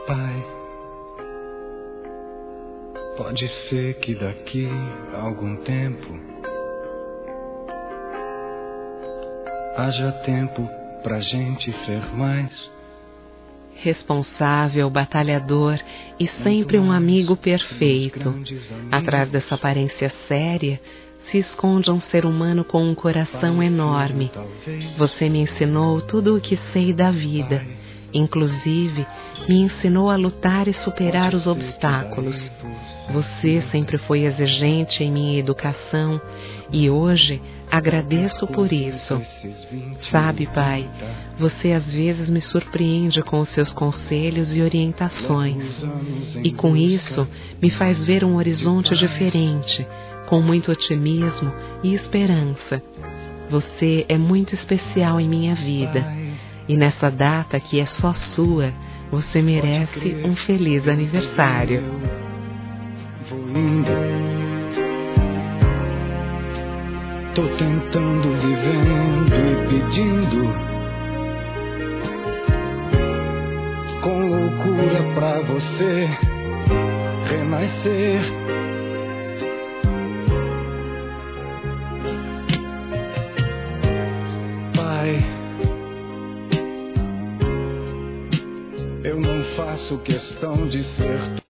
Pai, pode ser que daqui a algum tempo haja tempo pra gente ser mais. Responsável, batalhador e sempre um amigo perfeito. Atrás dessa aparência séria se esconde um ser humano com um coração enorme. Você me ensinou tudo o que sei da vida. Inclusive, me ensinou a lutar e superar os obstáculos. Você sempre foi exigente em minha educação e hoje agradeço por isso. Sabe, Pai, você às vezes me surpreende com os seus conselhos e orientações. E com isso me faz ver um horizonte diferente, com muito otimismo e esperança. Você é muito especial em minha vida. E nessa data que é só sua, você merece um feliz aniversário. Vou indo, tô tentando, vivendo e pedindo com loucura pra você renascer. Pai, eu não faço questão de ser